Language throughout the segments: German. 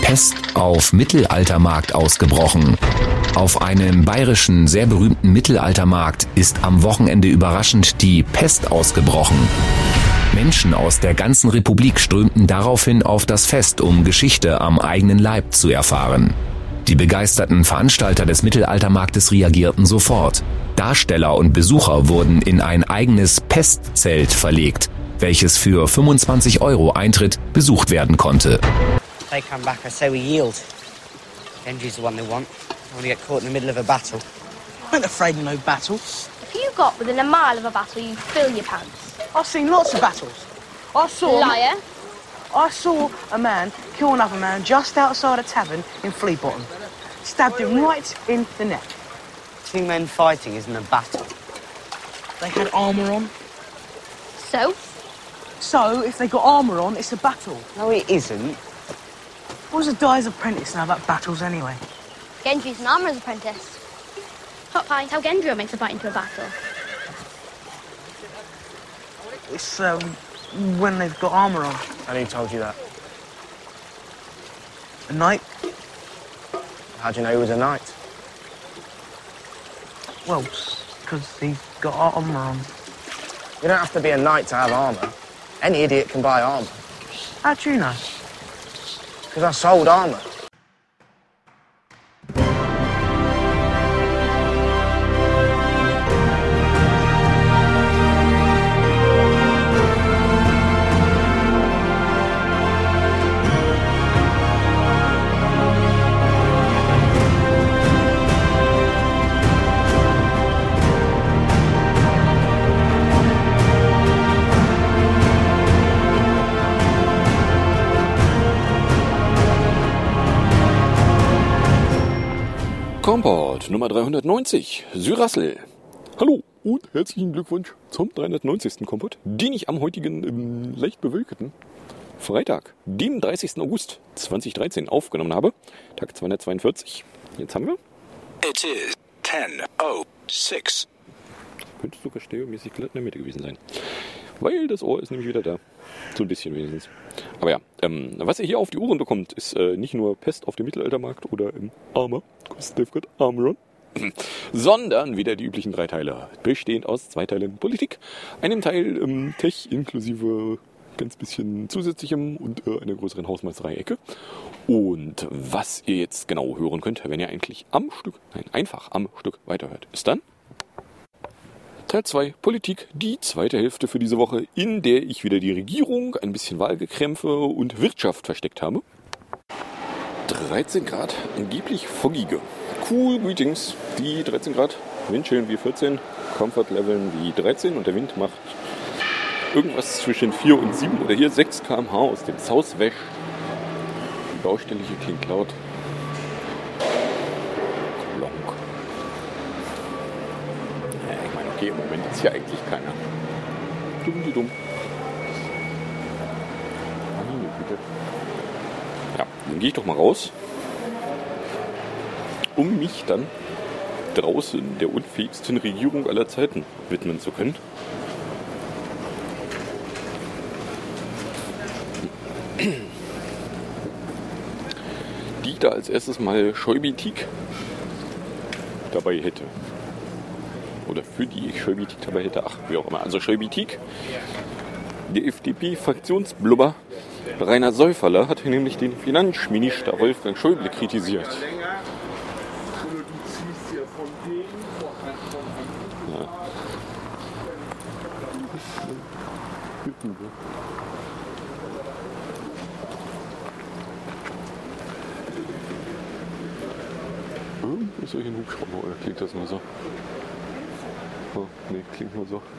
Pest auf Mittelaltermarkt ausgebrochen. Auf einem bayerischen, sehr berühmten Mittelaltermarkt ist am Wochenende überraschend die Pest ausgebrochen. Menschen aus der ganzen Republik strömten daraufhin auf das Fest, um Geschichte am eigenen Leib zu erfahren. Die begeisterten Veranstalter des Mittelaltermarktes reagierten sofort. Darsteller und Besucher wurden in ein eigenes Pestzelt verlegt, welches für 25 € Eintritt besucht werden konnte. They come back, I say we yield. Genji's the one they want. I want to get caught in the middle of a battle. I ain't afraid of no battle. If you got within a mile of a battle, you'd fill your pants. I've seen lots of battles. I saw a man kill another man just outside a tavern in Flea Bottom. Stabbed him right in the neck. Two men fighting isn't a battle. They had armour on. So? So, if they got armour on, it's a battle. No, it isn't. What does a dye's apprentice know about battles anyway? Genji's an armourer's apprentice. Hot Pie, tell Gendry makes a fight into a battle. It's when they've got armour on. And who told you that? A knight? How do you know he was a knight? Well, because he's got armour on. You don't have to be a knight to have armour. Any idiot can buy armour. How do you know? Because I sold armour. Kompott Nummer 390, Syrassel. Hallo und herzlichen Glückwunsch zum 390. Kompott, den ich am heutigen leicht bewölkten Freitag, dem 30. August 2013 aufgenommen habe. Tag 242. Jetzt haben wir. It is 10:06. Könnte sogar stereomäßig glatt in der Mitte gewesen sein. Weil das Ohr ist nämlich wieder da. So ein bisschen wenigstens. Aber ja, was ihr hier auf die Ohren bekommt, ist nicht nur Pest auf dem Mittelaltermarkt oder im Armor, Armoron, sondern wieder die üblichen 3 Teile, bestehend aus 2 Teilen Politik, einem Teil Tech inklusive ganz bisschen zusätzlichem und einer größeren Hausmeisterei-Ecke. Und was ihr jetzt genau hören könnt, wenn ihr einfach am Stück weiterhört, ist dann Teil 2, Politik, die zweite Hälfte für diese Woche, in der ich wieder die Regierung, ein bisschen Wahlgekrämpfe und Wirtschaft versteckt habe. 13 Grad, angeblich foggige. Cool Greetings, die 13 Grad, Windchillen wie 14, Comfort-Leveln wie 13 und der Wind macht irgendwas zwischen 4 und 7 oder hier 6 km/h aus dem Southwest. Die Baustelle hier klingt laut. Okay, im Moment ist hier eigentlich keiner. Dumm. Ja, dann gehe ich doch mal raus, um mich dann draußen der unfähigsten Regierung aller Zeiten widmen zu können. Die da als erstes mal Schäubi-Tik dabei hätte. Oder für die ich Schäubi-Tik dabei hätte. Ach, wie auch immer. Also Schäubi-Tik, der FDP-Fraktionsblubber Rainer Säuferler hat nämlich den Finanzminister Wolfgang Schäuble kritisiert. Ja. Ist euch ein Hubschrauber oder klingt das nur so? Oh, nee, klingt nur so.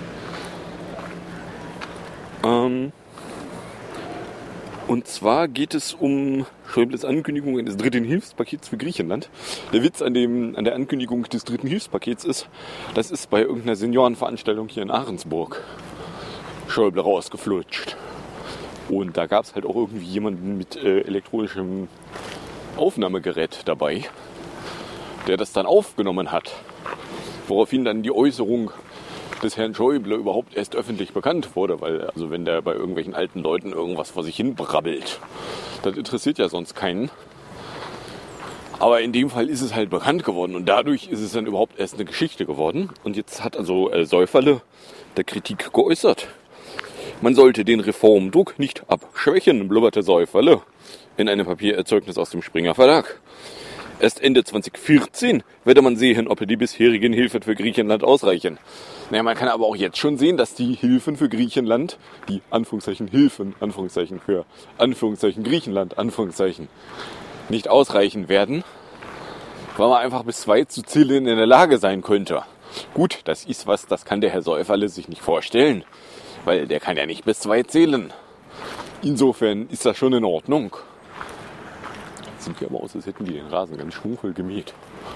Und zwar geht es um Schäubles Ankündigung eines dritten Hilfspakets für Griechenland. Der Witz an der Ankündigung des dritten Hilfspakets ist, das ist bei irgendeiner Seniorenveranstaltung hier in Ahrensburg Schäuble rausgeflutscht. Und da gab es halt auch irgendwie jemanden mit elektronischem Aufnahmegerät dabei, der das dann aufgenommen hat. Woraufhin dann die Äußerung, des Herrn Schäuble überhaupt erst öffentlich bekannt wurde, weil also wenn der bei irgendwelchen alten Leuten irgendwas vor sich hin brabbelt, das interessiert ja sonst keinen. Aber in dem Fall ist es halt bekannt geworden und dadurch ist es dann überhaupt erst eine Geschichte geworden. Und jetzt hat also Säuferle der Kritik geäußert. Man sollte den Reformdruck nicht abschwächen, blubberte Säuferle in einem Papiererzeugnis aus dem Springer Verlag. Erst Ende 2014 werde man sehen, ob die bisherigen Hilfen für Griechenland ausreichen. Naja, man kann aber auch jetzt schon sehen, dass die Hilfen für Griechenland, die Anführungszeichen Hilfen, Anführungszeichen für Anführungszeichen Griechenland, Anführungszeichen, nicht ausreichen werden, weil man einfach bis 2 zu zählen in der Lage sein könnte. Gut, das ist was, das kann der Herr Säuferle sich nicht vorstellen, weil der kann ja nicht bis 2 zählen. Insofern ist das schon in Ordnung. Sieht ja aber aus, als hätten die den Rasen ganz schmuffel gemäht.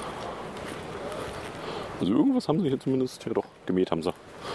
Also irgendwas haben sie hier zumindest, ja doch, gemäht haben sie.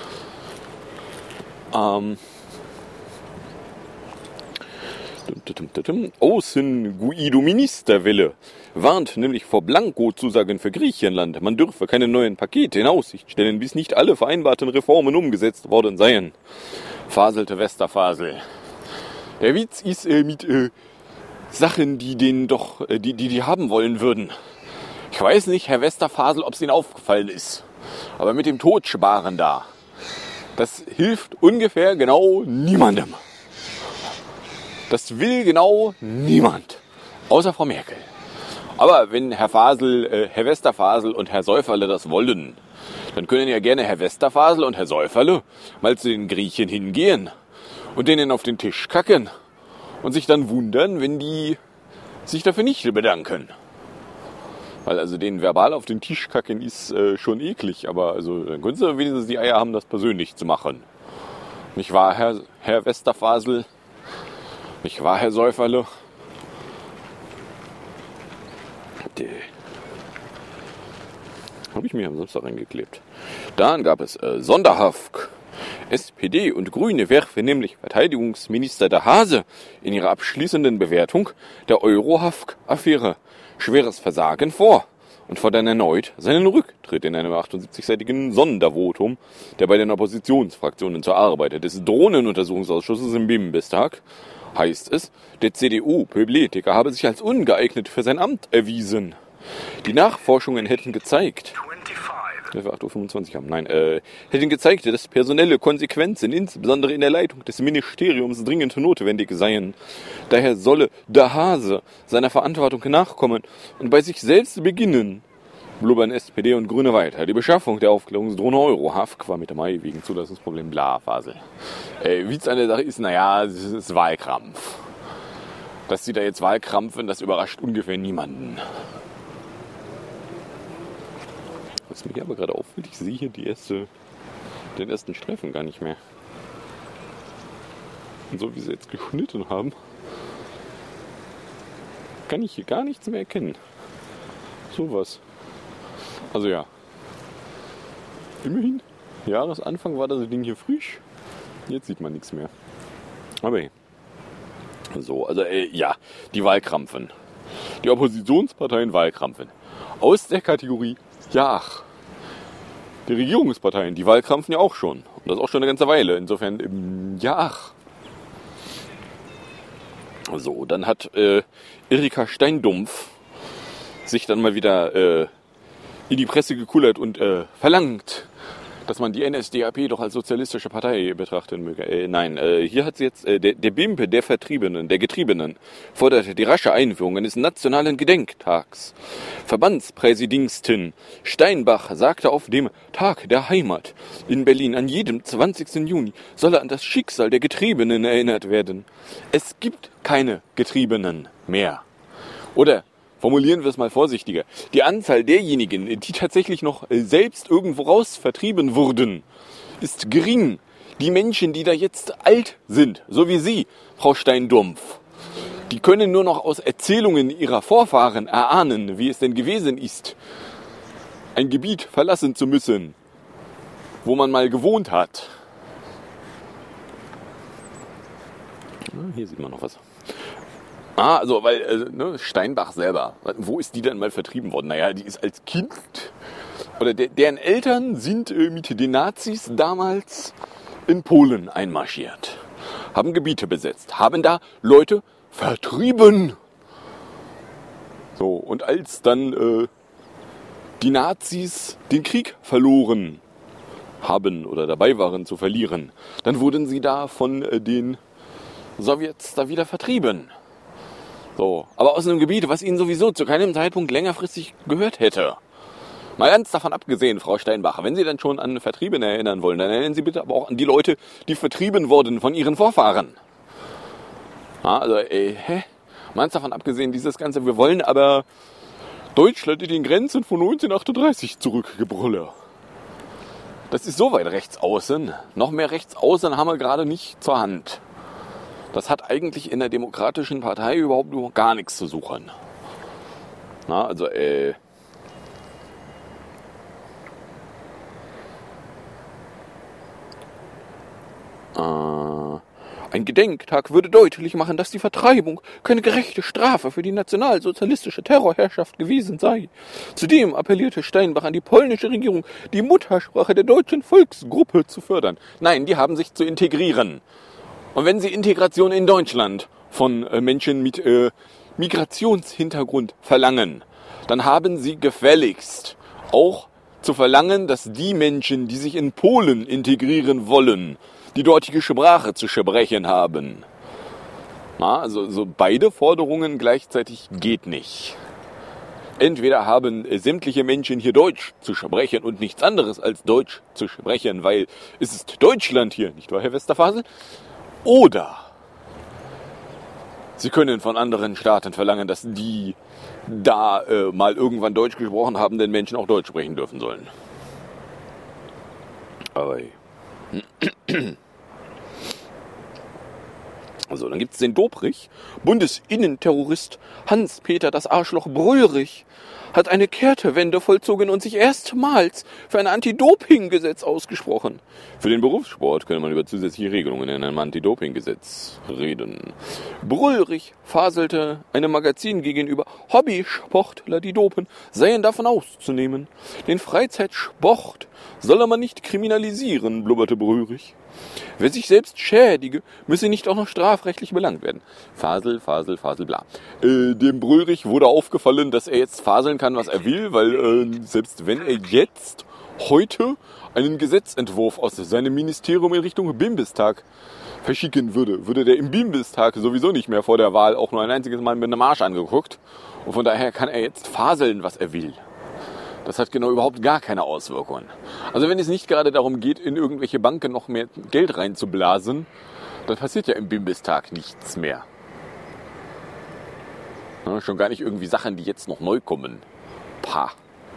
Außen-Guido-Ministerwelle warnt nämlich vor Blanko-Zusagen für Griechenland. Man dürfe keine neuen Pakete in Aussicht stellen, bis nicht alle vereinbarten Reformen umgesetzt worden seien. Faselte Westerfasel. Der Witz ist mit Sachen, die denen doch, die haben wollen würden. Ich weiß nicht, Herr Westerfasel, ob es Ihnen aufgefallen ist. Aber mit dem Totsparen da, das hilft ungefähr genau niemandem. Das will genau niemand. Außer Frau Merkel. Aber wenn Herr Westerfasel und Herr Säuferle das wollen, dann können ja gerne Herr Westerfasel und Herr Säuferle mal zu den Griechen hingehen und denen auf den Tisch kacken und sich dann wundern, wenn die sich dafür nicht bedanken. Weil also denen verbal auf den Tisch kacken ist schon eklig, aber also dann können sie wenigstens die Eier haben, das persönlich zu machen. Nicht wahr, Herr Westerfasel? Nicht wahr, Herr Säuferle? Habe ich mir am Samstag reingeklebt. Dann gab es Sonderhaft. SPD und Grüne werfen nämlich Verteidigungsminister de Haase in ihrer abschließenden Bewertung der Eurohaft-Affäre schweres Versagen vor und fordern erneut seinen Rücktritt in einem 78-seitigen Sondervotum, der bei den Oppositionsfraktionen zur Arbeit des Drohnenuntersuchungsausschusses im Bundestag heißt es, der CDU-Pöbletiker habe sich als ungeeignet für sein Amt erwiesen. Die Nachforschungen hätten gezeigt, wir 8.25 Uhr haben. Nein, hätten gezeigt, dass personelle Konsequenzen, insbesondere in der Leitung des Ministeriums, dringend notwendig seien. Daher solle de Haase seiner Verantwortung nachkommen und bei sich selbst beginnen. Blubbern SPD und Grüne weiter. Die Beschaffung der Aufklärungsdrohne Eurohaft war Mitte Mai wegen Zulassungsproblem Blafasel. Witz an der Sache ist, naja, es ist Wahlkrampf. Dass sie da jetzt Wahlkrampfen, das überrascht ungefähr niemanden. Was mir aber gerade auffällt, ich sehe hier den ersten Streifen gar nicht mehr. Und so wie sie jetzt geschnitten haben, kann ich hier gar nichts mehr erkennen. Sowas. Also ja. Immerhin, Jahresanfang war das Ding hier frisch. Jetzt sieht man nichts mehr. Aber hey. So, also ja, die Wahlkrampfen. Die Oppositionsparteien Wahlkrampfen. Aus der Kategorie ja, die Regierungsparteien, die Wahlkrampfen ja auch schon. Und das auch schon eine ganze Weile. Insofern, ja. So, dann hat Erika Steindumpf sich dann mal wieder in die Presse gekullert und verlangt, dass man die NSDAP doch als sozialistische Partei betrachten möge. Nein, hier hat sie jetzt der BIMP der Vertriebenen, der Getriebenen, forderte die rasche Einführung eines nationalen Gedenktags. Verbandspräsidentin Steinbach sagte auf dem Tag der Heimat in Berlin, an jedem 20. Juni solle an das Schicksal der Getriebenen erinnert werden. Es gibt keine Getriebenen mehr. Oder formulieren wir es mal vorsichtiger. Die Anzahl derjenigen, die tatsächlich noch selbst irgendwo raus vertrieben wurden, ist gering. Die Menschen, die da jetzt alt sind, so wie Sie, Frau Steindumpf, die können nur noch aus Erzählungen ihrer Vorfahren erahnen, wie es denn gewesen ist, ein Gebiet verlassen zu müssen, wo man mal gewohnt hat. Hier sieht man noch was. Also, weil Steinbach selber, wo ist die denn mal vertrieben worden? Naja, die ist als Kind oder deren Eltern sind mit den Nazis damals in Polen einmarschiert, haben Gebiete besetzt, haben da Leute vertrieben. So, und als dann die Nazis den Krieg verloren haben oder dabei waren zu verlieren, dann wurden sie da von den Sowjets da wieder vertrieben. So, aber aus einem Gebiet, was ihnen sowieso zu keinem Zeitpunkt längerfristig gehört hätte. Mal ganz davon abgesehen, Frau Steinbach, wenn Sie dann schon an Vertriebene erinnern wollen, dann erinnern Sie bitte aber auch an die Leute, die vertrieben wurden von ihren Vorfahren. Ja, also, mal ganz davon abgesehen, dieses Ganze, wir wollen aber Deutschland in den Grenzen von 1938 zurückgebrülle. Das ist so weit rechts außen. Noch mehr rechts außen haben wir gerade nicht zur Hand. Das hat eigentlich in der Demokratischen Partei überhaupt gar nichts zu suchen. Na, also, ein Gedenktag würde deutlich machen, dass die Vertreibung keine gerechte Strafe für die nationalsozialistische Terrorherrschaft gewesen sei. Zudem appellierte Steinbach an die polnische Regierung, die Muttersprache der deutschen Volksgruppe zu fördern. Nein, die haben sich zu integrieren. Und wenn sie Integration in Deutschland von Menschen mit Migrationshintergrund verlangen, dann haben sie gefälligst auch zu verlangen, dass die Menschen, die sich in Polen integrieren wollen, die dortige Sprache zu sprechen haben. Na, also so beide Forderungen gleichzeitig geht nicht. Entweder haben sämtliche Menschen hier Deutsch zu sprechen und nichts anderes als Deutsch zu sprechen, weil es ist Deutschland hier, nicht wahr, Herr Westerfasel? Oder sie können von anderen Staaten verlangen, dass die da mal irgendwann Deutsch gesprochen haben, denn Menschen auch Deutsch sprechen dürfen sollen. Aber also, dann gibt es den Dobrich, Bundesinnenterrorist Hans-Peter das Arschloch Brüllrich hat eine Kehrtwende vollzogen und sich erstmals für ein Anti-Doping-Gesetz ausgesprochen. Für den Berufssport könnte man über zusätzliche Regelungen in einem Anti-Doping-Gesetz reden. Brüllrich faselte einem Magazin gegenüber, Hobbysportler, die dopen, seien davon auszunehmen. Den Freizeitsport solle man nicht kriminalisieren, blubberte Brüllrich. Wer sich selbst schädige, müsse nicht auch noch strafrechtlich belangt werden. Fasel, bla. Dem Brüllrich wurde aufgefallen, dass er jetzt faseln kann, was er will, weil selbst wenn er jetzt heute einen Gesetzentwurf aus seinem Ministerium in Richtung Bundestag verschicken würde, würde der im Bundestag sowieso nicht mehr vor der Wahl auch nur ein einziges Mal mit einem Arsch angeguckt. Und von daher kann er jetzt faseln, was er will. Das hat genau überhaupt gar keine Auswirkungen. Also wenn es nicht gerade darum geht, in irgendwelche Banken noch mehr Geld reinzublasen, dann passiert ja im Bundestag nichts mehr. Ja, schon gar nicht irgendwie Sachen, die jetzt noch neu kommen. Pah.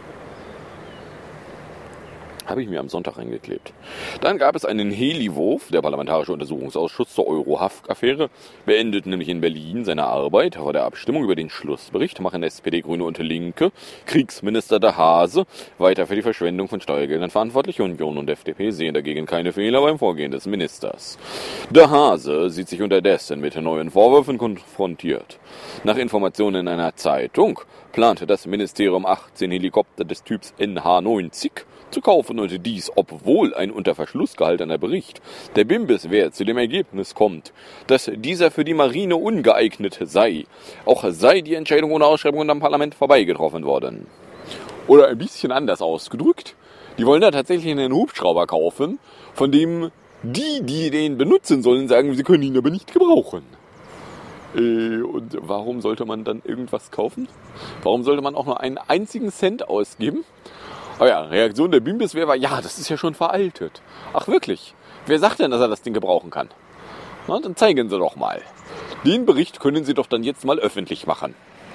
Habe ich mir am Sonntag reingeklebt. Dann gab es einen Heliwurf. Der Parlamentarische Untersuchungsausschuss zur Euro-Haft-Affäre beendet nämlich in Berlin seine Arbeit vor der Abstimmung über den Schlussbericht. Machen SPD, Grüne und Linke, Kriegsminister de Haase, weiter für die Verschwendung von Steuergeldern verantwortlich. Union und FDP sehen dagegen keine Fehler beim Vorgehen des Ministers. De Haase sieht sich unterdessen mit neuen Vorwürfen konfrontiert. Nach Informationen in einer Zeitung plante das Ministerium 18 Helikopter des Typs NH90 zu kaufen und dies, obwohl ein unter Verschluss gehaltener Bericht der Bundeswehr zu dem Ergebnis kommt, dass dieser für die Marine ungeeignet sei. Auch sei die Entscheidung ohne Ausschreibung am Parlament vorbeigetroffen worden. Oder ein bisschen anders ausgedrückt, die wollen da tatsächlich einen Hubschrauber kaufen, von dem die den benutzen sollen, sagen, sie können ihn aber nicht gebrauchen. Und warum sollte man dann irgendwas kaufen? Warum sollte man auch nur einen einzigen Cent ausgeben? Aber ja, Reaktion der Bundeswehr war, ja, das ist ja schon veraltet. Ach wirklich? Wer sagt denn, dass er das Ding gebrauchen kann? Na, dann zeigen Sie doch mal. Den Bericht können Sie doch dann jetzt mal öffentlich machen.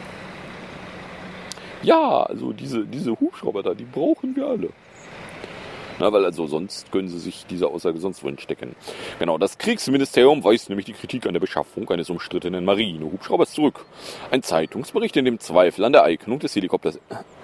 Ja, also diese Hubschrauber da, die brauchen wir alle. Na, weil also sonst können Sie sich diese Aussage sonst wohin stecken. Genau, das Kriegsministerium weist nämlich die Kritik an der Beschaffung eines umstrittenen Marine-Hubschraubers zurück. Ein Zeitungsbericht, in dem Zweifel an der Eignung des Helikopters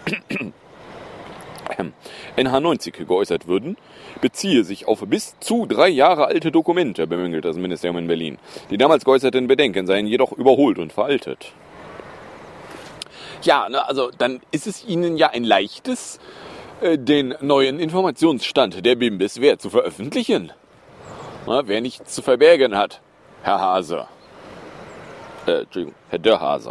NH90 geäußert würden, beziehe sich auf bis zu 3 Jahre alte Dokumente, bemängelt das Ministerium in Berlin. Die damals geäußerten Bedenken seien jedoch überholt und veraltet. Ja, also dann ist es Ihnen ja ein leichtes, den neuen Informationsstand der Bundeswehr zu veröffentlichen. Na, wer nichts zu verbergen hat, Herr Hase. Entschuldigung, Herr Der Hase.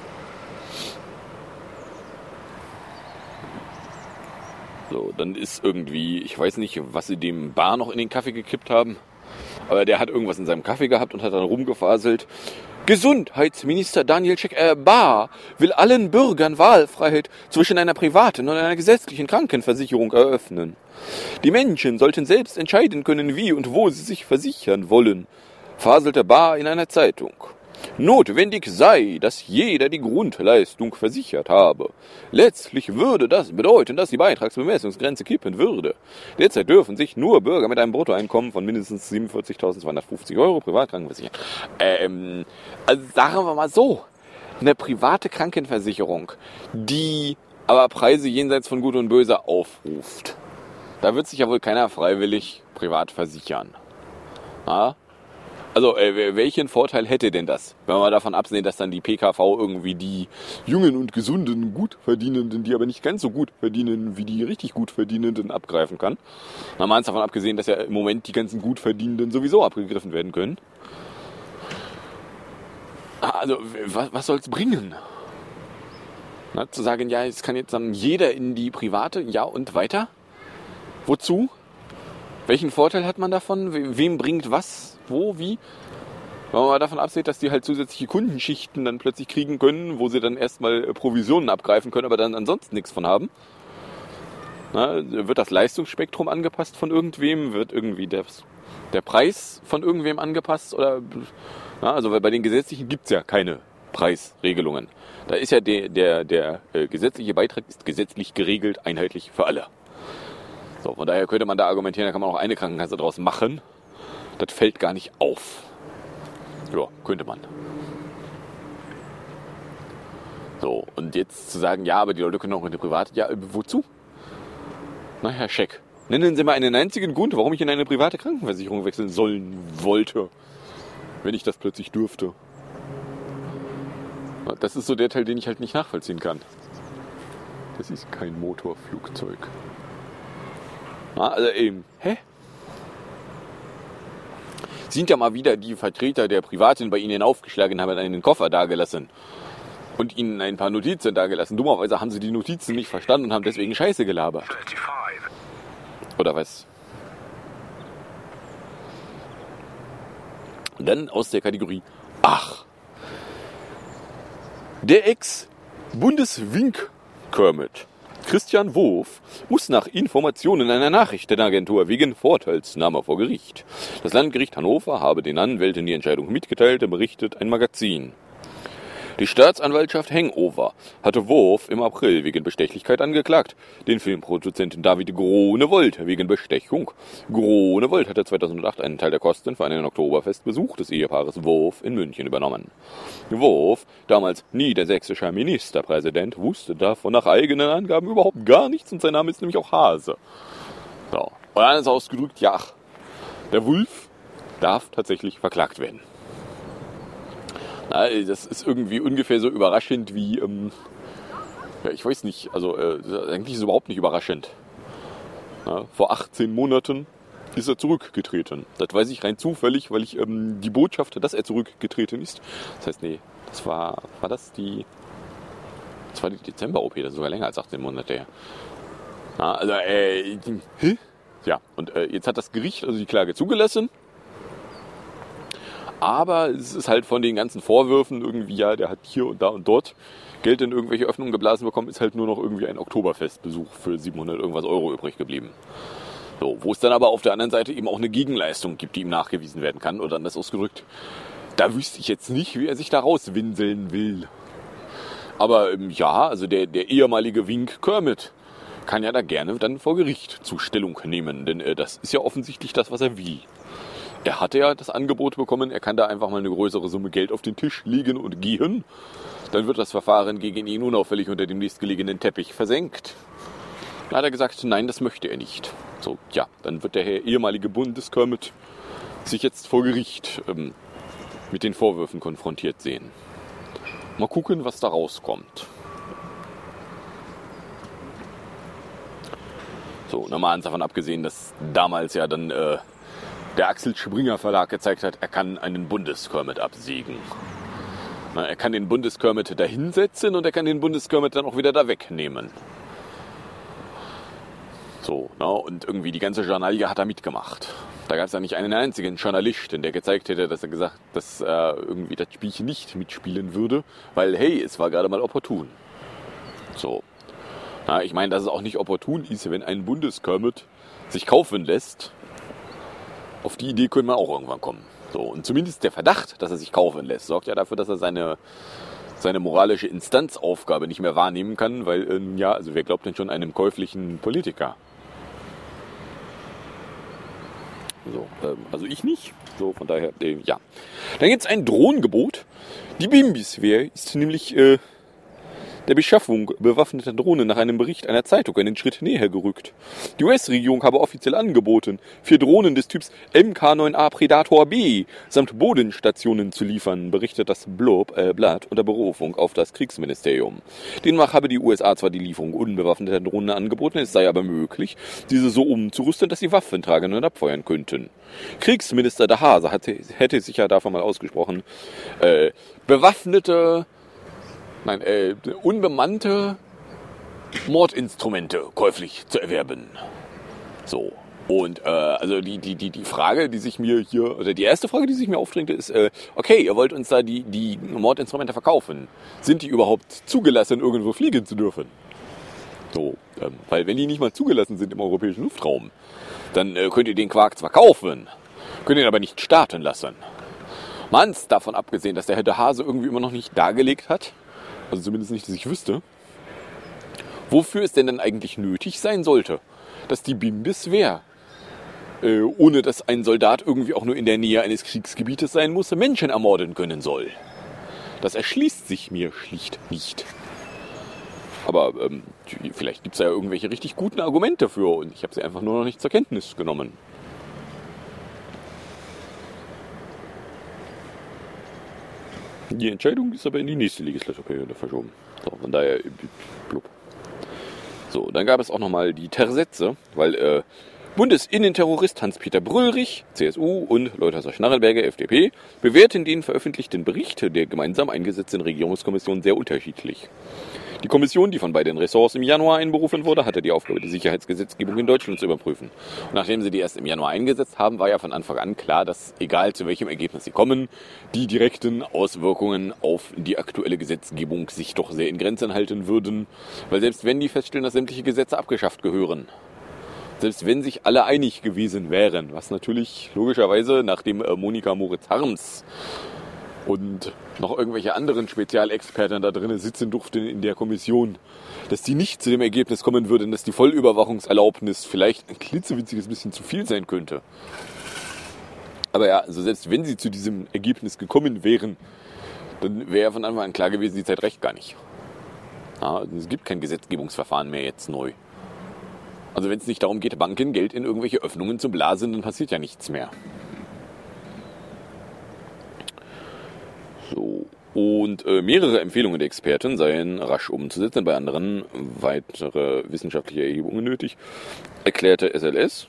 So, dann ist irgendwie, ich weiß nicht, was sie dem Bar noch in den Kaffee gekippt haben, aber der hat irgendwas in seinem Kaffee gehabt und hat dann rumgefaselt. Gesundheitsminister Daniel Bar will allen Bürgern Wahlfreiheit zwischen einer privaten und einer gesetzlichen Krankenversicherung eröffnen. Die Menschen sollten selbst entscheiden können, wie und wo sie sich versichern wollen, faselte Bar in einer Zeitung. Notwendig sei, dass jeder die Grundleistung versichert habe. Letztlich würde das bedeuten, dass die Beitragsbemessungsgrenze kippen würde. Derzeit dürfen sich nur Bürger mit einem Bruttoeinkommen von mindestens 47.250 Euro privat krankenversichern. Also sagen wir mal so, eine private Krankenversicherung, die aber Preise jenseits von Gut und Böse aufruft. Da wird sich ja wohl keiner freiwillig privat versichern. Ja? Also, welchen Vorteil hätte denn das? Wenn wir mal davon absehen, dass dann die PKV irgendwie die jungen und gesunden Gutverdienenden, die aber nicht ganz so gut verdienen, wie die richtig Gutverdienenden abgreifen kann. Na, mal davon abgesehen, dass ja im Moment die ganzen Gutverdienenden sowieso abgegriffen werden können. Also, was soll's bringen? Na, zu sagen, ja, es kann jetzt dann jeder in die private, ja und weiter? Wozu? Welchen Vorteil hat man davon? Wem bringt was? Wo? Wie? Wenn man mal davon absieht, dass die halt zusätzliche Kundenschichten dann plötzlich kriegen können, wo sie dann erstmal Provisionen abgreifen können, aber dann ansonsten nichts von haben. Na, wird das Leistungsspektrum angepasst von irgendwem? Wird irgendwie der Preis von irgendwem angepasst? Oder, na, also weil bei den gesetzlichen gibt es ja keine Preisregelungen. Da ist ja der gesetzliche Beitrag ist gesetzlich geregelt, einheitlich für alle. So, von daher könnte man da argumentieren, da kann man auch eine Krankenkasse draus machen. Das fällt gar nicht auf. Ja, könnte man. So, und jetzt zu sagen, ja, aber die Leute können auch in die private. Ja, wozu? Na, Herr Scheck, nennen Sie mal einen einzigen Grund, warum ich in eine private Krankenversicherung wechseln wollte, wenn ich das plötzlich dürfte. Das ist so der Teil, den ich halt nicht nachvollziehen kann. Das ist kein Motorflugzeug. Also eben, Sind ja mal wieder die Vertreter der Privaten bei Ihnen aufgeschlagen, haben einen Koffer dagelassen und Ihnen ein paar Notizen dagelassen. Dummerweise haben Sie die Notizen nicht verstanden und haben deswegen Scheiße gelabert. Oder was? Und dann aus der Kategorie, der Ex-Bundeswink-Kermit Christian Wurf muss nach Informationen einer Nachrichtenagentur wegen Vorteilsnahme vor Gericht. Das Landgericht Hannover habe den Anwälten die Entscheidung mitgeteilt, berichtet ein Magazin. Die Staatsanwaltschaft Hangover hatte Wurf im April wegen Bestechlichkeit angeklagt. Den Filmproduzenten David Groenewold wegen Bestechung. Groenewold hatte 2008 einen Teil der Kosten für einen Oktoberfestbesuch des Ehepaares Wurf in München übernommen. Wurf, damals niedersächsischer Ministerpräsident, wusste davon nach eigenen Angaben überhaupt gar nichts und sein Name ist nämlich auch Hase. So. Und dann ist ausgedrückt, ja, der Wulff darf tatsächlich verklagt werden. Na, das ist irgendwie ungefähr so überraschend wie, ja, ich weiß nicht, also eigentlich ist es überhaupt nicht überraschend. Na, vor 18 Monaten ist er zurückgetreten. Das weiß ich rein zufällig, weil ich die Botschaft, dass er zurückgetreten ist, das heißt, nee, das war die Dezember-OP, das ist sogar länger als 18 Monate her. Na, also, ja, und jetzt hat das Gericht also die Klage zugelassen. Aber es ist halt von den ganzen Vorwürfen irgendwie, ja, der hat hier und da und dort Geld in irgendwelche Öffnungen geblasen bekommen, ist halt nur noch irgendwie ein Oktoberfestbesuch für 700 irgendwas Euro übrig geblieben. So, wo es dann aber auf der anderen Seite eben auch eine Gegenleistung gibt, die ihm nachgewiesen werden kann, oder anders ausgedrückt. Da wüsste ich jetzt nicht, wie er sich da rauswinseln will. Aber ja, also der ehemalige Wink Kermit kann ja da gerne dann vor Gericht Zustellung nehmen, denn das ist ja offensichtlich das, was er will. Er hatte ja das Angebot bekommen, er kann da einfach mal eine größere Summe Geld auf den Tisch legen und gehen. Dann wird das Verfahren gegen ihn unauffällig unter dem nächstgelegenen Teppich versenkt. Da hat er gesagt, nein, das möchte er nicht. So, ja, dann wird der ehemalige Bundeskermit sich jetzt vor Gericht mit den Vorwürfen konfrontiert sehen. Mal gucken, was da rauskommt. So, nochmal davon abgesehen, dass damals ja dann der Axel Springer Verlag gezeigt hat, er kann einen Bundeskermit absägen. Na, er kann den Bundeskermit da hinsetzen und er kann den Bundeskermit dann auch wieder da wegnehmen. So, und irgendwie die ganze Journalie hat er mitgemacht. Da gab es ja nicht einen einzigen Journalisten, der gezeigt hätte, dass er irgendwie das Spielchen nicht mitspielen würde, weil, hey, es war gerade mal opportun. So. Ich meine, dass es auch nicht opportun ist, wenn ein Bundeskermit sich kaufen lässt. Auf die Idee können wir auch irgendwann kommen. So, und zumindest der Verdacht, dass er sich kaufen lässt, sorgt ja dafür, dass er seine moralische Instanzaufgabe nicht mehr wahrnehmen kann, weil, also wer glaubt denn schon einem käuflichen Politiker? So, also ich nicht. So, von daher, ja. Dann gibt es ein Drohnengebot. Die Bundeswehr ist nämlich der Beschaffung bewaffneter Drohnen nach einem Bericht einer Zeitung einen Schritt näher gerückt. Die US-Regierung habe offiziell angeboten, 4 Drohnen des Typs Mk9A Predator B samt Bodenstationen zu liefern, berichtet das Blatt unter Berufung auf das Kriegsministerium. Demnach habe die USA zwar die Lieferung unbewaffneter Drohnen angeboten, es sei aber möglich, diese so umzurüsten, dass sie Waffen tragen und abfeuern könnten. Kriegsminister de Haase hätte sich ja davon mal ausgesprochen, unbemannte Mordinstrumente käuflich zu erwerben. So. Und also die Frage, die sich mir hier, oder die erste Frage, die sich mir aufdrängte, ist, okay, ihr wollt uns da die Mordinstrumente verkaufen. Sind die überhaupt zugelassen, irgendwo fliegen zu dürfen? So, weil wenn die nicht mal zugelassen sind im europäischen Luftraum, dann könnt ihr den Quark zwar kaufen, könnt ihn aber nicht starten lassen. Ganz davon abgesehen, dass der Herr de Haase irgendwie immer noch nicht dargelegt hat, also zumindest nicht, dass ich wüsste, wofür es denn dann eigentlich nötig sein sollte, dass die Bundeswehr, ohne dass ein Soldat irgendwie auch nur in der Nähe eines Kriegsgebietes sein muss, Menschen ermorden können soll. Das erschließt sich mir schlicht nicht. Aber vielleicht gibt es ja irgendwelche richtig guten Argumente dafür und ich habe sie einfach nur noch nicht zur Kenntnis genommen. Die Entscheidung ist aber in die nächste Legislaturperiode verschoben. So, von daher, blub. So, dann gab es auch nochmal die Tersätze, weil Bundesinnenterrorist Hans-Peter Brüllrich, CSU, und Leuthasser Schnarrenberger, FDP, bewerten den veröffentlichten Bericht der gemeinsam eingesetzten Regierungskommission sehr unterschiedlich. Die Kommission, die von beiden Ressorts im Januar einberufen wurde, hatte die Aufgabe, die Sicherheitsgesetzgebung in Deutschland zu überprüfen. Und nachdem sie die erst im Januar eingesetzt haben, war ja von Anfang an klar, dass, egal zu welchem Ergebnis sie kommen, die direkten Auswirkungen auf die aktuelle Gesetzgebung sich doch sehr in Grenzen halten würden. Weil selbst wenn die feststellen, dass sämtliche Gesetze abgeschafft gehören, selbst wenn sich alle einig gewesen wären, was natürlich logischerweise, nachdem Monika Moritz-Harms und noch irgendwelche anderen Spezialexperten da drinnen sitzen durften in der Kommission, dass die nicht zu dem Ergebnis kommen würden, dass die Vollüberwachungserlaubnis vielleicht ein klitzewitziges bisschen zu viel sein könnte. Aber ja, also selbst wenn sie zu diesem Ergebnis gekommen wären, dann wäre von Anfang an klar gewesen, die Zeit reicht gar nicht. Ja, es gibt kein Gesetzgebungsverfahren mehr jetzt neu. Also wenn es nicht darum geht, Banken Geld in irgendwelche Öffnungen zu blasen, dann passiert ja nichts mehr. So. Und mehrere Empfehlungen der Experten seien rasch umzusetzen, bei anderen weitere wissenschaftliche Erhebungen nötig, erklärte SLS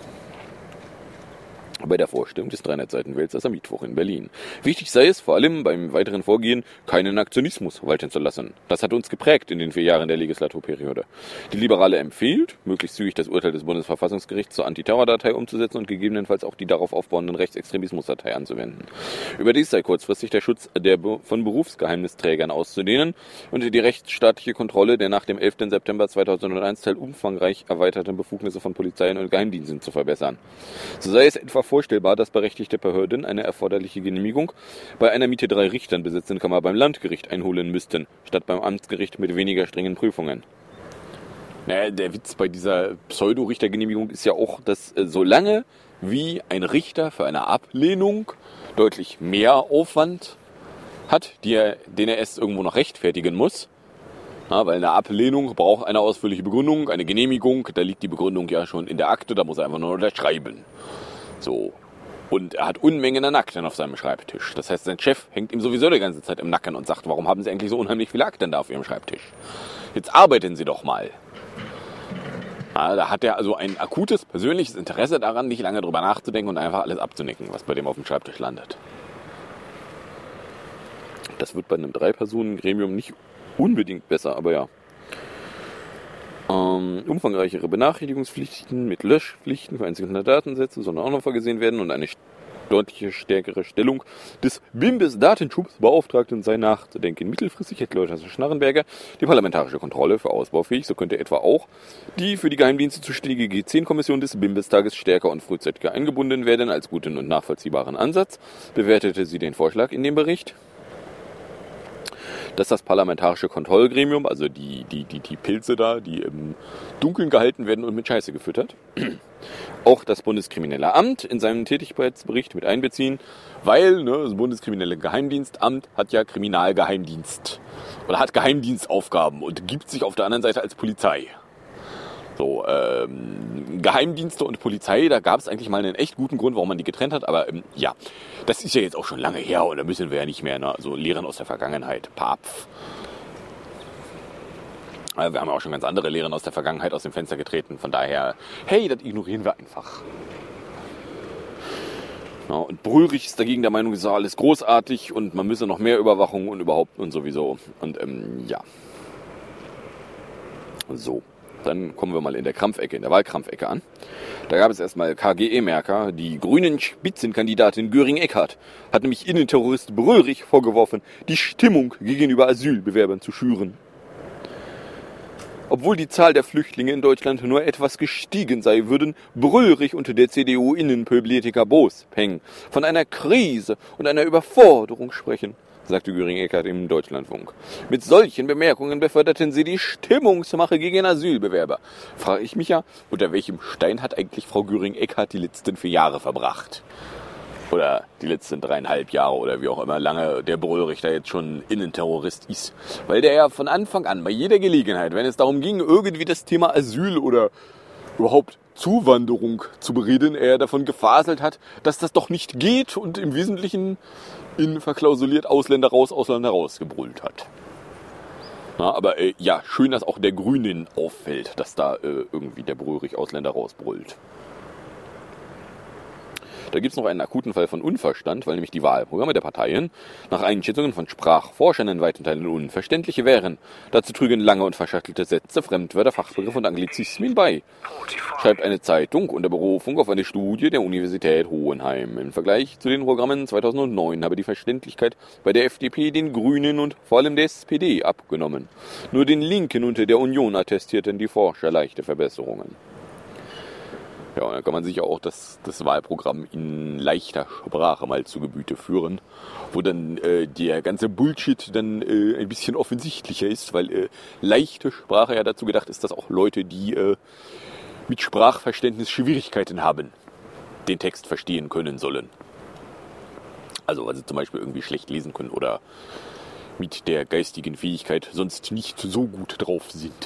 bei der Vorstellung des 300-Seiten-Wälzers am Mittwoch in Berlin. Wichtig sei es, vor allem beim weiteren Vorgehen, keinen Aktionismus walten zu lassen. Das hat uns geprägt in den 4 Jahren der Legislaturperiode. Die Liberale empfiehlt, möglichst zügig das Urteil des Bundesverfassungsgerichts zur Antiterrordatei umzusetzen und gegebenenfalls auch die darauf aufbauenden Rechtsextremismusdatei anzuwenden. Überdies sei kurzfristig der Schutz von Berufsgeheimnisträgern auszudehnen und die rechtsstaatliche Kontrolle der nach dem 11. September 2001 umfangreich erweiterten Befugnisse von Polizeien und Geheimdiensten zu verbessern. So sei es etwa vorstellbar, dass berechtigte Behörden eine erforderliche Genehmigung bei einer Miete 3 Richtern besitzen kann man beim Landgericht einholen müssten, statt beim Amtsgericht mit weniger strengen Prüfungen. Naja, der Witz bei dieser Pseudo-Richtergenehmigung ist ja auch, dass solange wie ein Richter für eine Ablehnung deutlich mehr Aufwand hat, den er erst irgendwo noch rechtfertigen muss, weil eine Ablehnung braucht eine ausführliche Begründung, eine Genehmigung, da liegt die Begründung ja schon in der Akte, da muss er einfach nur unterschreiben. So. Und er hat Unmengen an Akten auf seinem Schreibtisch. Das heißt, sein Chef hängt ihm sowieso die ganze Zeit im Nacken und sagt, warum haben Sie eigentlich so unheimlich viele Akten da auf Ihrem Schreibtisch? Jetzt arbeiten Sie doch mal. Ja, da hat er also ein akutes persönliches Interesse daran, nicht lange drüber nachzudenken und einfach alles abzunicken, was bei dem auf dem Schreibtisch landet. Das wird bei einem 3-Personen-Gremium nicht unbedingt besser, aber ja. Umfangreichere Benachrichtigungspflichten mit Löschpflichten für einzelne Datensätze sollen auch noch vorgesehen werden und eine deutliche stärkere Stellung des BIMBIS-Datenschutzbeauftragten sei nachzudenken. Mittelfristig hätte Leuthers Schnarrenberger die parlamentarische Kontrolle für ausbaufähig. So könnte etwa auch die für die Geheimdienste zuständige G10-Kommission des BIMBIS-Tages stärker und frühzeitiger eingebunden werden. Als guten und nachvollziehbaren Ansatz bewertete sie den Vorschlag in dem Bericht, dass das parlamentarische Kontrollgremium, also die Pilze da, die im Dunkeln gehalten werden und mit Scheiße gefüttert, auch das Bundeskriminelle Amt in seinem Tätigkeitsbericht mit einbeziehen, weil das Bundeskriminelle Geheimdienstamt hat ja Kriminalgeheimdienst oder hat Geheimdienstaufgaben und gibt sich auf der anderen Seite als Polizei. So, Geheimdienste und Polizei, da gab es eigentlich mal einen echt guten Grund, warum man die getrennt hat, aber ja, das ist ja jetzt auch schon lange her und da müssen wir ja nicht mehr, also Lehren aus der Vergangenheit, papf. Wir haben ja auch schon ganz andere Lehren aus der Vergangenheit aus dem Fenster getreten, von daher, hey, das ignorieren wir einfach. Ja, und Brühlrich ist dagegen der Meinung, es sei alles großartig und man müsse noch mehr Überwachung und überhaupt und sowieso. Und ja. So. Dann kommen wir mal in der Krampfecke, in der Wahlkrampfecke an. Da gab es erstmal KGE-Merker. Die grünen Spitzenkandidatin Göring-Eckardt hat nämlich Innenterrorist Brüllrich vorgeworfen, die Stimmung gegenüber Asylbewerbern zu schüren. Obwohl die Zahl der Flüchtlinge in Deutschland nur etwas gestiegen sei, würden Brüllrich und der CDU-Innenpolitiker Bospeng von einer Krise und einer Überforderung sprechen, sagte Göring-Eckardt im Deutschlandfunk. Mit solchen Bemerkungen beförderten sie die Stimmungsmache gegen Asylbewerber. Frage ich mich ja, unter welchem Stein hat eigentlich Frau Göring-Eckardt die letzten 4 Jahre verbracht? Oder die letzten 3,5 Jahre oder wie auch immer lange der Brüllrich da jetzt schon Innenterrorist ist. Weil der ja von Anfang an, bei jeder Gelegenheit, wenn es darum ging, irgendwie das Thema Asyl oder überhaupt Zuwanderung zu bereden, er davon gefaselt hat, dass das doch nicht geht und im Wesentlichen in verklausuliert Ausländer raus gebrüllt hat. Na, aber ja, schön, dass auch der Grünen auffällt, dass da irgendwie der Brüllrich Ausländer rausbrüllt. Da gibt es noch einen akuten Fall von Unverstand, weil nämlich die Wahlprogramme der Parteien nach Einschätzungen von Sprachforschern in weiten Teilen unverständliche wären. Dazu trügen lange und verschachtelte Sätze, Fremdwörter, Fachbegriffe und Anglizismen bei, schreibt eine Zeitung unter Berufung auf eine Studie der Universität Hohenheim. Im Vergleich zu den Programmen 2009 habe die Verständlichkeit bei der FDP, den Grünen und vor allem der SPD abgenommen. Nur den Linken und der Union attestierten die Forscher leichte Verbesserungen. Ja, und dann kann man sich auch das Wahlprogramm in leichter Sprache mal zu Gemüte führen, wo dann der ganze Bullshit dann ein bisschen offensichtlicher ist, weil leichte Sprache ja dazu gedacht ist, dass auch Leute, die mit Sprachverständnis Schwierigkeiten haben, den Text verstehen können sollen. Also weil sie zum Beispiel irgendwie schlecht lesen können oder mit der geistigen Fähigkeit sonst nicht so gut drauf sind.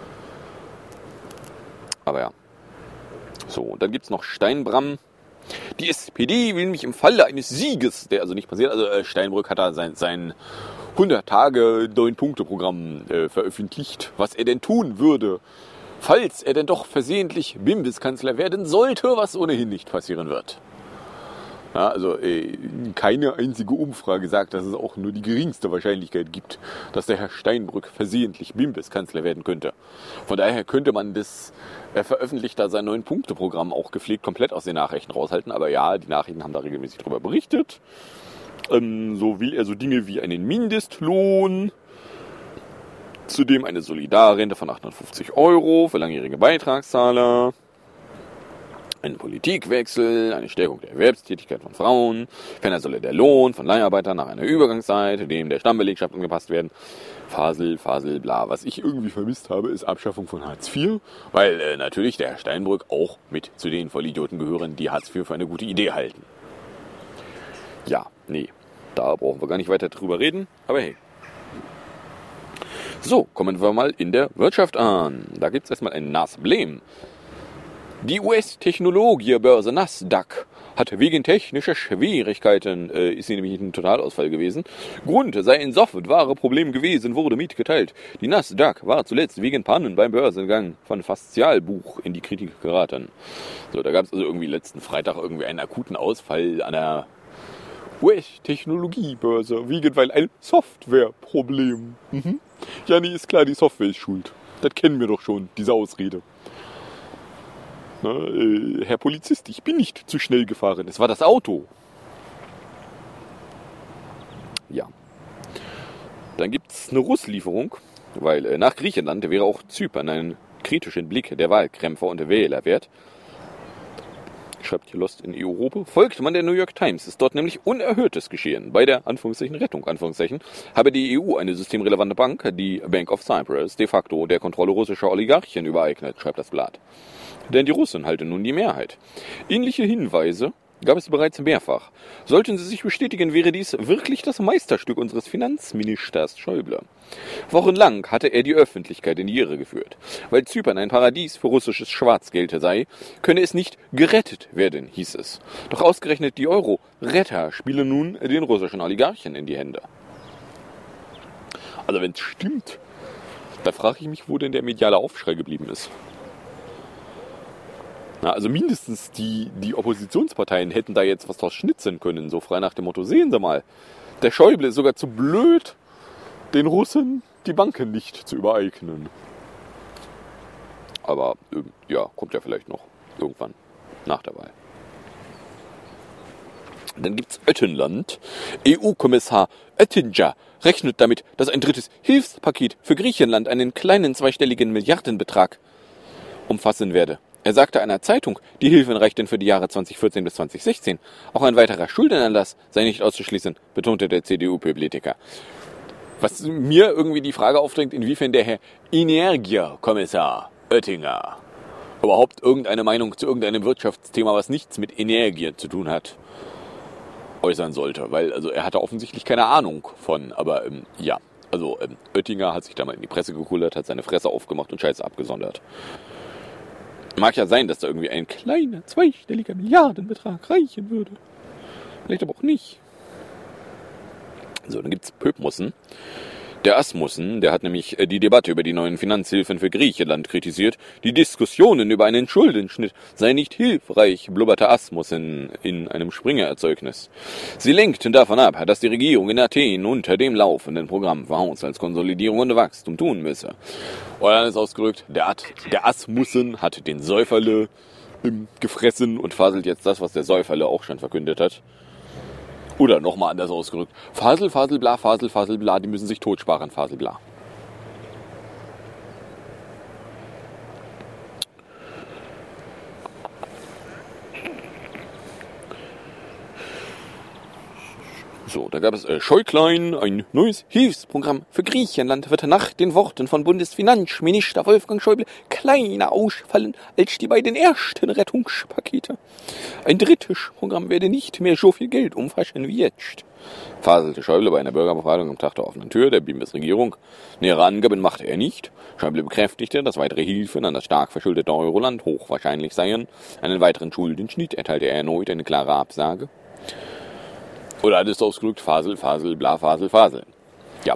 Aber ja. So, und dann gibt es noch Steinbram. Die SPD will mich im Falle eines Sieges, der also nicht passiert, also Steinbrück hat da sein 100-Tage-9-Punkte-Programm veröffentlicht, was er denn tun würde, falls er denn doch versehentlich BIMBIS-Kanzler werden sollte, was ohnehin nicht passieren wird. Ja, also keine einzige Umfrage sagt, dass es auch nur die geringste Wahrscheinlichkeit gibt, dass der Herr Steinbrück versehentlich BIMBIS-Kanzler werden könnte. Von daher könnte man das veröffentlicht da sein 9-Punkte-Programm auch gepflegt komplett aus den Nachrichten raushalten. Aber ja, die Nachrichten haben da regelmäßig darüber berichtet. So will er so Dinge wie einen Mindestlohn, zudem eine Solidarrente von 850 € für langjährige Beitragszahler, einen Politikwechsel, eine Stärkung der Erwerbstätigkeit von Frauen, ferner solle der Lohn von Leiharbeitern nach einer Übergangszeit, dem der Stammbelegschaft angepasst werden. Fasel, bla. Was ich irgendwie vermisst habe, ist Abschaffung von Hartz IV, weil natürlich der Herr Steinbrück auch mit zu den Vollidioten gehören, die Hartz IV für eine gute Idee halten. Ja, nee, da brauchen wir gar nicht weiter drüber reden, aber hey. So, kommen wir mal in der Wirtschaft an. Da gibt es erstmal ein Nasblem. Die US-Technologiebörse Nasdaq hat wegen technischer Schwierigkeiten, ist sie nämlich ein Totalausfall gewesen. Grund sei ein Softwareproblem gewesen, wurde mitgeteilt. Die Nasdaq war zuletzt wegen Pannen beim Börsengang von Faszialbuch in die Kritik geraten. So, da gab es also irgendwie letzten Freitag irgendwie einen akuten Ausfall an der US-Technologiebörse, wegen weil ein Softwareproblem. Ja, nee, ist klar, die Software ist schuld. Das kennen wir doch schon, diese Ausrede. Na, Herr Polizist, ich bin nicht zu schnell gefahren. Es war das Auto. Ja. Dann gibt es eine Russlieferung, weil nach Griechenland wäre auch Zypern einen kritischen Blick der Wahlkämpfer und Wähler wert. Schreibt hier Lost in Europa. Folgt man der New York Times, ist dort nämlich Unerhörtes geschehen. Bei der Rettung, habe die EU eine systemrelevante Bank, die Bank of Cyprus, de facto der Kontrolle russischer Oligarchen übereignet, schreibt das Blatt. Denn die Russen halten nun die Mehrheit. Ähnliche Hinweise gab es bereits mehrfach. Sollten sie sich bestätigen, wäre dies wirklich das Meisterstück unseres Finanzministers Schäuble. Wochenlang hatte er die Öffentlichkeit in die Irre geführt. Weil Zypern ein Paradies für russisches Schwarzgeld sei, könne es nicht gerettet werden, hieß es. Doch ausgerechnet die Euro-Retter spielen nun den russischen Oligarchen in die Hände. Also wenn es stimmt, da frage ich mich, wo denn der mediale Aufschrei geblieben ist. Na, also mindestens die Oppositionsparteien hätten da jetzt was draus schnitzen können, so frei nach dem Motto, sehen Sie mal, der Schäuble ist sogar zu blöd, den Russen die Banken nicht zu übereignen. Aber ja, kommt ja vielleicht noch irgendwann nach der Wahl. Dann gibt's Öttenland. EU-Kommissar Oettinger rechnet damit, dass ein drittes Hilfspaket für Griechenland einen kleinen zweistelligen Milliardenbetrag umfassen werde. Er sagte einer Zeitung, die Hilfen reichten für die Jahre 2014 bis 2016. Auch ein weiterer Schuldenerlass sei nicht auszuschließen, betonte der CDU-Politiker. Was mir irgendwie die Frage aufdrängt, inwiefern der Herr Energiekommissar Oettinger überhaupt irgendeine Meinung zu irgendeinem Wirtschaftsthema, was nichts mit Energie zu tun hat, äußern sollte. Weil also er hatte offensichtlich keine Ahnung von, aber ja. Also Oettinger hat sich da mal in die Presse gekullert, hat seine Fresse aufgemacht und Scheiße abgesondert. Mag ja sein, dass da irgendwie ein kleiner, zweistelliger Milliardenbetrag reichen würde. Vielleicht aber auch nicht. So, dann gibt's Pöpmussen. Der Asmussen, der hat nämlich die Debatte über die neuen Finanzhilfen für Griechenland kritisiert. Die Diskussionen über einen Schuldenschnitt seien nicht hilfreich, blubberte Asmussen in einem Springer-Erzeugnis. Sie lenkten davon ab, dass die Regierung in Athen unter dem laufenden Programm für Haushaltskonsolidierung und Wachstum tun müsse. Und dann ist ausgerückt, der Asmussen hat den Säuferle gefressen und faselt jetzt das, was der Säuferle auch schon verkündet hat. Oder nochmal anders ausgerückt. Fasel, bla, die müssen sich totsparen, Fasel, bla. So, da gab es Schäuble, ein neues Hilfsprogramm für Griechenland wird nach den Worten von Bundesfinanzminister Wolfgang Schäuble kleiner ausfallen als die beiden ersten Rettungspakete. Ein drittes Programm werde nicht mehr so viel Geld umfassen wie jetzt, faselte Schäuble bei einer Bürgerbefragung am Tag der offenen Tür der Bundesregierung. Nähere Angaben machte er nicht. Schäuble bekräftigte, dass weitere Hilfen an das stark verschuldete Euroland hochwahrscheinlich seien. Einen weiteren Schuldenschnitt erteilte er erneut eine klare Absage. Oder hat es ausgedrückt, Fasel, bla, Fasel. Ja,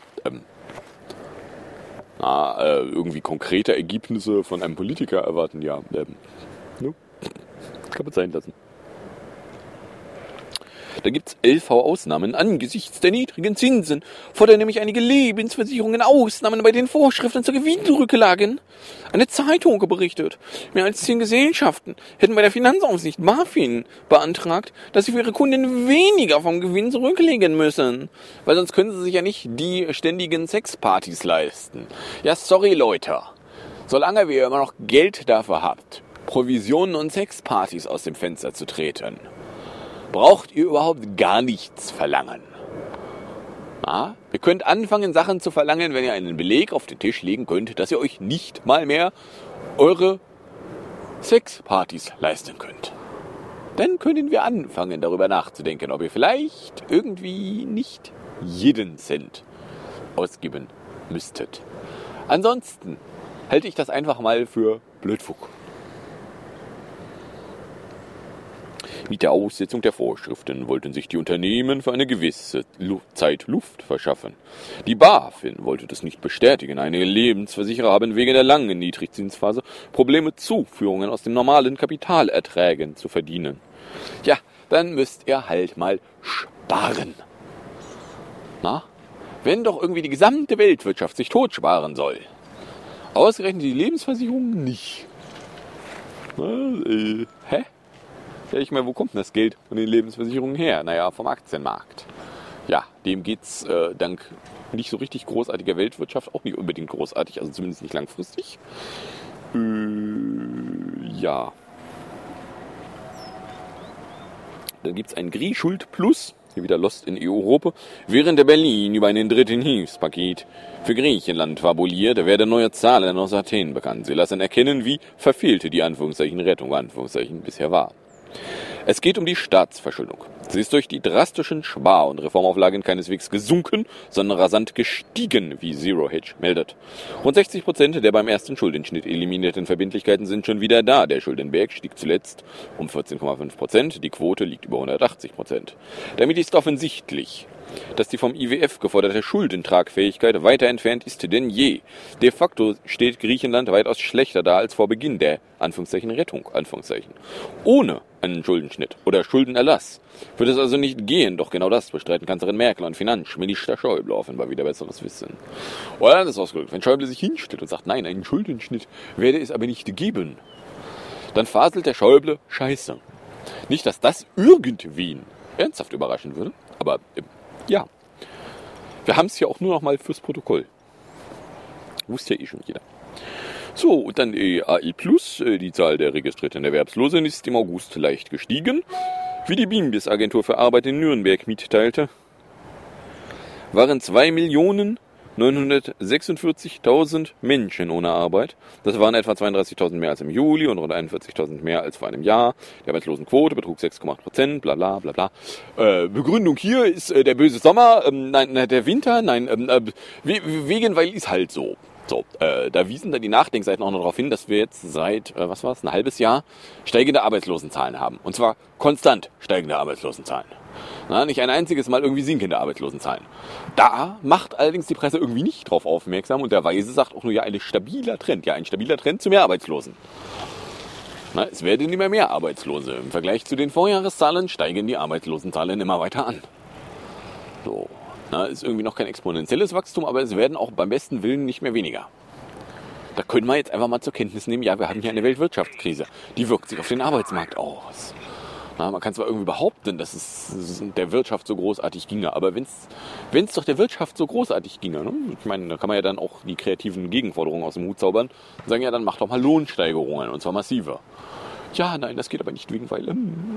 irgendwie konkrete Ergebnisse von einem Politiker erwarten, ja, ne? Kann man sein lassen. Da gibt's LV-Ausnahmen angesichts der niedrigen Zinsen. Fordern nämlich einige Lebensversicherungen Ausnahmen bei den Vorschriften zur Gewinnrücklagen. Eine Zeitung berichtet, mehr als 10 Gesellschaften hätten bei der Finanzaufsicht BaFin beantragt, dass sie für ihre Kunden weniger vom Gewinn zurücklegen müssen. Weil sonst können sie sich ja nicht die ständigen Sexpartys leisten. Ja, sorry Leute. Solange ihr immer noch Geld dafür habt, Provisionen und Sexpartys aus dem Fenster zu treten, braucht ihr überhaupt gar nichts verlangen. Na, ihr könnt anfangen, Sachen zu verlangen, wenn ihr einen Beleg auf den Tisch legen könnt, dass ihr euch nicht mal mehr eure Sexpartys leisten könnt. Dann können wir anfangen, darüber nachzudenken, ob ihr vielleicht irgendwie nicht jeden Cent ausgeben müsstet. Ansonsten halte ich das einfach mal für Blödfug. Mit der Aussetzung der Vorschriften wollten sich die Unternehmen für eine gewisse Zeit Luft verschaffen. Die BaFin wollte das nicht bestätigen. Einige Lebensversicherer haben wegen der langen Niedrigzinsphase Probleme, Zuführungen aus den normalen Kapitalerträgen zu verdienen. Ja, dann müsst ihr halt mal sparen. Na? Wenn doch irgendwie die gesamte Weltwirtschaft sich totsparen soll. Ausgerechnet die Lebensversicherungen nicht. Hä? Ja, ich meine, wo kommt denn das Geld von den Lebensversicherungen her? Naja, vom Aktienmarkt. Ja, dem geht's dank nicht so richtig großartiger Weltwirtschaft auch nicht unbedingt großartig, also zumindest nicht langfristig. Ja. Dann gibt's ein Griechschuld Plus, hier wieder Lost in Europa, während der Berlin über einen dritten Hilfspaket für Griechenland fabuliert, werden neue Zahlen aus Athen bekannt. Sie lassen erkennen, wie verfehlte die Rettung bisher war. Es geht um die Staatsverschuldung. Sie ist durch die drastischen Spar- und Reformauflagen keineswegs gesunken, sondern rasant gestiegen, wie Zero Hedge meldet. Rund 60% der beim ersten Schuldenschnitt eliminierten Verbindlichkeiten sind schon wieder da. Der Schuldenberg stieg zuletzt um 14,5%, die Quote liegt über 180%. Damit ist offensichtlich, dass die vom IWF geforderte Schuldentragfähigkeit weiter entfernt ist denn je. De facto steht Griechenland weitaus schlechter da als vor Beginn der Rettung. Ohne einen Schuldenschnitt oder Schuldenerlass wird es also nicht gehen. Doch genau das bestreiten Kanzlerin Merkel und Finanzminister Schäuble offenbar wieder besseres Wissen. Oder das ist ausgedrückt, wenn Schäuble sich hinstellt und sagt, nein, einen Schuldenschnitt werde es aber nicht geben, dann faselt der Schäuble Scheiße. Nicht, dass das irgendwen ernsthaft überraschen würde, aber ja, wir haben es ja auch nur noch mal fürs Protokoll. Wusste ja eh schon jeder. So, und dann AL+, die Zahl der registrierten Erwerbslosen ist im August leicht gestiegen. Wie die BIMBIS-Agentur für Arbeit in Nürnberg mitteilte, waren 2.946.000 Menschen ohne Arbeit. Das waren etwa 32.000 mehr als im Juli und rund 41.000 mehr als vor einem Jahr. Die Arbeitslosenquote betrug 6,8%, bla bla bla bla. Begründung hier ist der böse Sommer, nein, der Winter, wegen, weil ist halt so. So, da wiesen dann die Nachdenkseiten auch noch darauf hin, dass wir jetzt seit, ein halbes Jahr steigende Arbeitslosenzahlen haben. Und zwar konstant steigende Arbeitslosenzahlen. Na, nicht ein einziges Mal irgendwie sinkende Arbeitslosenzahlen. Da macht allerdings die Presse irgendwie nicht drauf aufmerksam und der Weise sagt auch nur, ja, ein stabiler Trend zu mehr Arbeitslosen. Na, es werden immer mehr Arbeitslose. Im Vergleich zu den Vorjahreszahlen steigen die Arbeitslosenzahlen immer weiter an. So. Na, ist irgendwie noch kein exponentielles Wachstum, aber es werden auch beim besten Willen nicht mehr weniger. Da können wir jetzt einfach mal zur Kenntnis nehmen, ja, wir haben hier eine Weltwirtschaftskrise. Die wirkt sich auf den Arbeitsmarkt aus. Na, man kann zwar irgendwie behaupten, dass es der Wirtschaft so großartig ginge, aber wenn es doch der Wirtschaft so großartig ginge, ne? Ich meine, da kann man ja dann auch die kreativen Gegenforderungen aus dem Hut zaubern und sagen, ja, dann macht doch mal Lohnsteigerungen, und zwar massive. Ja, nein, das geht aber nicht wegen, weil,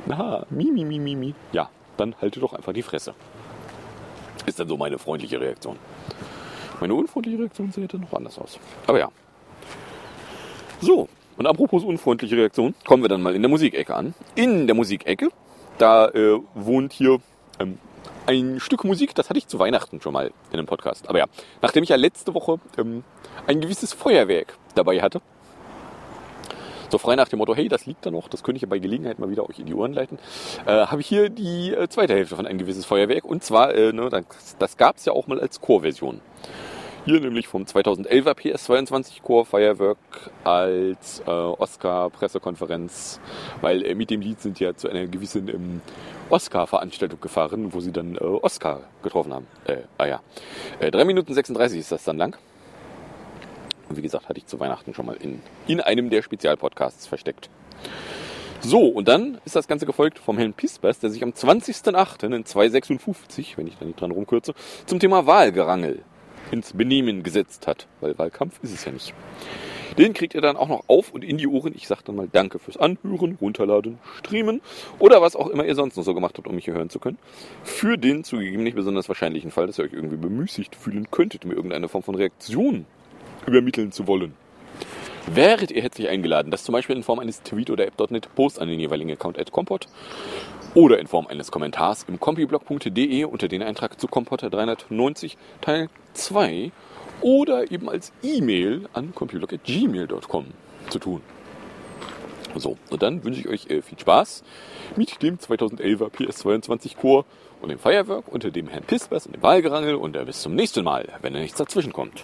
Ja, dann halte doch einfach die Fresse. Ist dann so meine freundliche Reaktion. Meine unfreundliche Reaktion sähe dann noch anders aus. Aber ja. So, und apropos unfreundliche Reaktion, kommen wir dann mal in der Musikecke an. In der Musikecke, da wohnt hier ein Stück Musik, das hatte ich zu Weihnachten schon mal in einem Podcast. Aber ja, nachdem ich ja letzte Woche ein gewisses Feuerwerk dabei hatte, so frei nach dem Motto, hey, das liegt da noch, das könnte ich ja bei Gelegenheit mal wieder euch in die Ohren leiten, habe ich hier die zweite Hälfte von ein gewisses Feuerwerk. Und zwar, das gab es ja auch mal als Chorversion. Hier nämlich vom 2011er PS22 Chorfeuerwerk als Oscar-Pressekonferenz, weil mit dem Lied sind ja zu einer gewissen Oscar-Veranstaltung gefahren, wo sie dann Oscar getroffen haben. 3 Minuten 36 ist das dann lang. Und wie gesagt, hatte ich zu Weihnachten schon mal in einem der Spezialpodcasts versteckt. So, und dann ist das Ganze gefolgt vom Herrn Pispers, der sich am 20.08. in 256, wenn ich da nicht dran rumkürze, zum Thema Wahlgerangel ins Benehmen gesetzt hat. Weil Wahlkampf ist es ja nicht. Den kriegt ihr dann auch noch auf und in die Ohren. Ich sage dann mal Danke fürs Anhören, Runterladen, Streamen oder was auch immer ihr sonst noch so gemacht habt, um mich hier hören zu können. Für den zugegeben nicht besonders wahrscheinlichen Fall, dass ihr euch irgendwie bemüßigt fühlen könntet, mir irgendeine Form von Reaktion übermitteln zu wollen. Wäret ihr herzlich eingeladen, das zum Beispiel in Form eines Tweet- oder App.net-Posts an den jeweiligen Account @compot oder in Form eines Kommentars im compiblog.de unter den Eintrag zu Compot 390 Teil 2 oder eben als E-Mail an compiblog@gmail.com zu tun. So, und dann wünsche ich euch viel Spaß mit dem 2011er PS22 Chor und dem Feuerwerk unter dem Herrn Pispers und dem Wahlgerangel und bis zum nächsten Mal, wenn da nichts dazwischen kommt.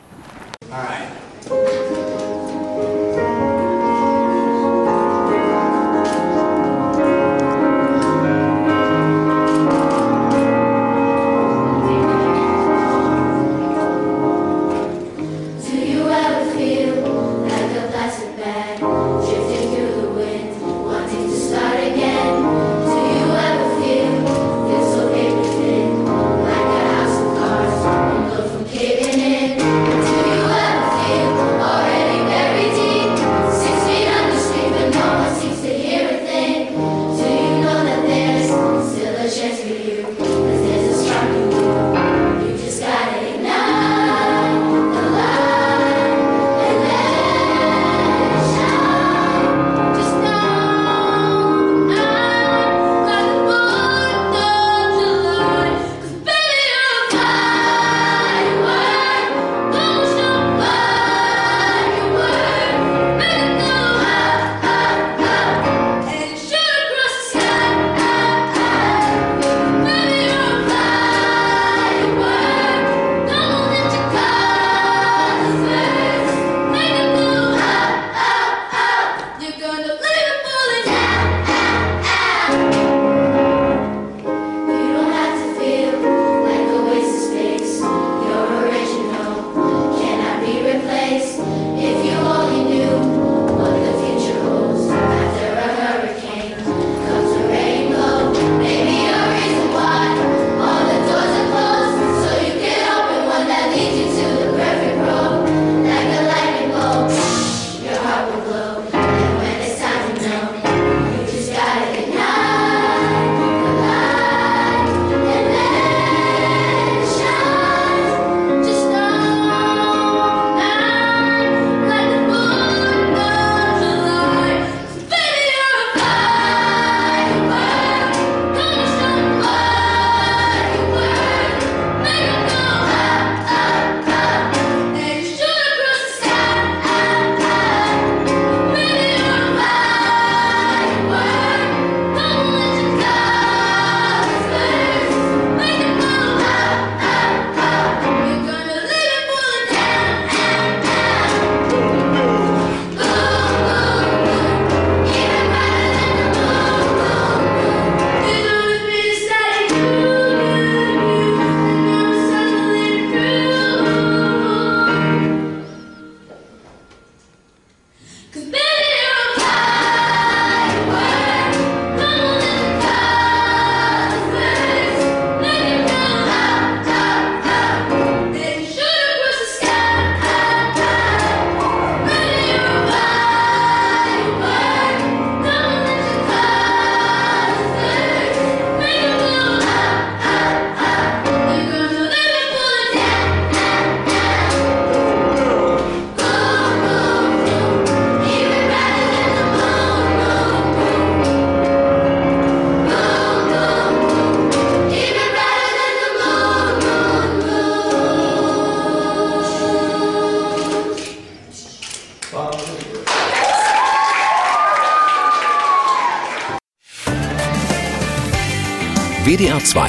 WDR 2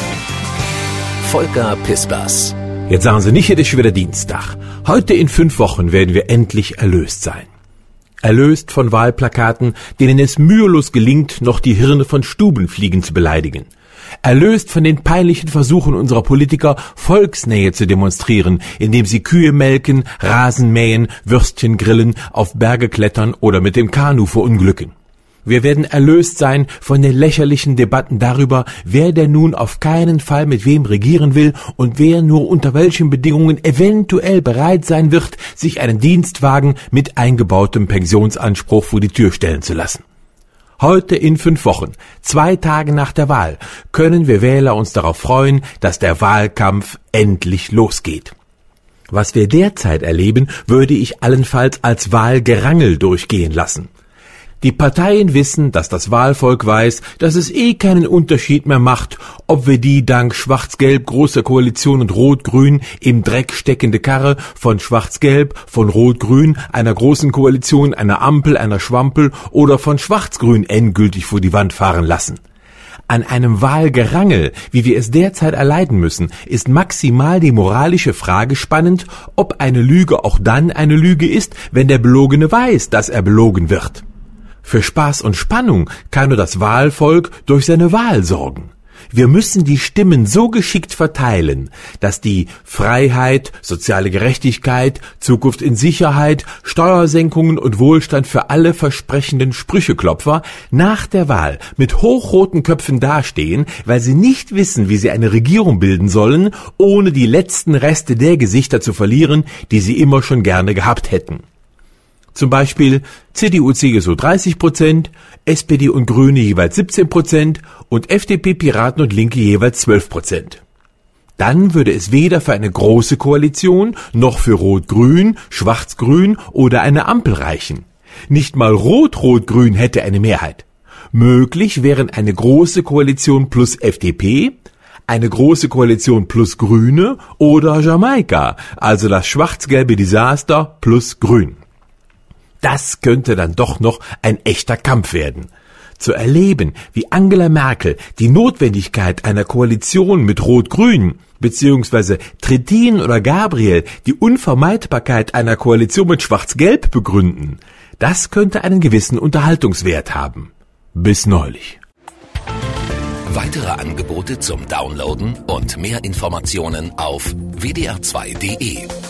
Volker Pispers. Jetzt sagen Sie nicht, es ist schon wieder Dienstag. Heute in 5 Wochen werden wir endlich erlöst sein. Erlöst von Wahlplakaten, denen es mühelos gelingt, noch die Hirne von Stubenfliegen zu beleidigen. Erlöst von den peinlichen Versuchen unserer Politiker, Volksnähe zu demonstrieren, indem sie Kühe melken, Rasen mähen, Würstchen grillen, auf Berge klettern oder mit dem Kanu verunglücken. Wir werden erlöst sein von den lächerlichen Debatten darüber, wer denn nun auf keinen Fall mit wem regieren will und wer nur unter welchen Bedingungen eventuell bereit sein wird, sich einen Dienstwagen mit eingebautem Pensionsanspruch vor die Tür stellen zu lassen. Heute in 5 Wochen, 2 Tage nach der Wahl, können wir Wähler uns darauf freuen, dass der Wahlkampf endlich losgeht. Was wir derzeit erleben, würde ich allenfalls als Wahlgerangel durchgehen lassen. Die Parteien wissen, dass das Wahlvolk weiß, dass es keinen Unterschied mehr macht, ob wir die dank Schwarz-Gelb großer Koalition und Rot-Grün im Dreck steckende Karre von Schwarz-Gelb, von Rot-Grün, einer großen Koalition, einer Ampel, einer Schwampel oder von Schwarz-Grün endgültig vor die Wand fahren lassen. An einem Wahlgerangel, wie wir es derzeit erleiden müssen, ist maximal die moralische Frage spannend, ob eine Lüge auch dann eine Lüge ist, wenn der Belogene weiß, dass er belogen wird. Für Spaß und Spannung kann nur das Wahlvolk durch seine Wahl sorgen. Wir müssen die Stimmen so geschickt verteilen, dass die Freiheit, soziale Gerechtigkeit, Zukunft in Sicherheit, Steuersenkungen und Wohlstand für alle versprechenden Sprücheklopfer nach der Wahl mit hochroten Köpfen dastehen, weil sie nicht wissen, wie sie eine Regierung bilden sollen, ohne die letzten Reste der Gesichter zu verlieren, die sie immer schon gerne gehabt hätten. Zum Beispiel CDU, CSU 30%, SPD und Grüne jeweils 17% und FDP, Piraten und Linke jeweils 12%. Dann würde es weder für eine große Koalition noch für Rot-Grün, Schwarz-Grün oder eine Ampel reichen. Nicht mal Rot-Rot-Grün hätte eine Mehrheit. Möglich wären eine große Koalition plus FDP, eine große Koalition plus Grüne oder Jamaika, also das schwarz-gelbe Desaster plus Grün. Das könnte dann doch noch ein echter Kampf werden. Zu erleben, wie Angela Merkel die Notwendigkeit einer Koalition mit Rot-Grün bzw. Trittin oder Gabriel die Unvermeidbarkeit einer Koalition mit Schwarz-Gelb begründen, das könnte einen gewissen Unterhaltungswert haben. Bis neulich. Weitere Angebote zum Downloaden und mehr Informationen auf wdr2.de.